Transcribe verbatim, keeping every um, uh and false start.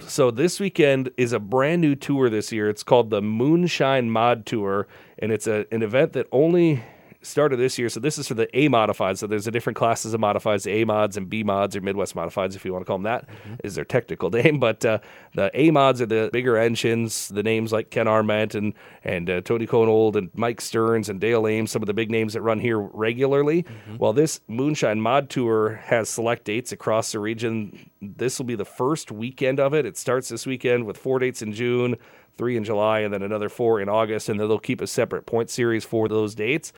So this weekend is a brand new tour this year. It's called the Moonshine Mod Tour, and it's a, an event that only started this year. So this is for the A modifieds. So there's a different classes of modifieds, the A mods and B mods, or Midwest modifieds, if you want to call them that, mm-hmm. is their technical name. But uh, the A mods are the bigger engines, the names like Ken Arment and and uh, Tony Konold and Mike Stearns and Dale Ames, some of the big names that run here regularly. Mm-hmm. Well, this Moonshine Mod Tour has select dates across the region. This will be the first weekend of it. It starts this weekend with four dates in June, three in July, and then another four in August, and then they'll keep a separate point series for those dates.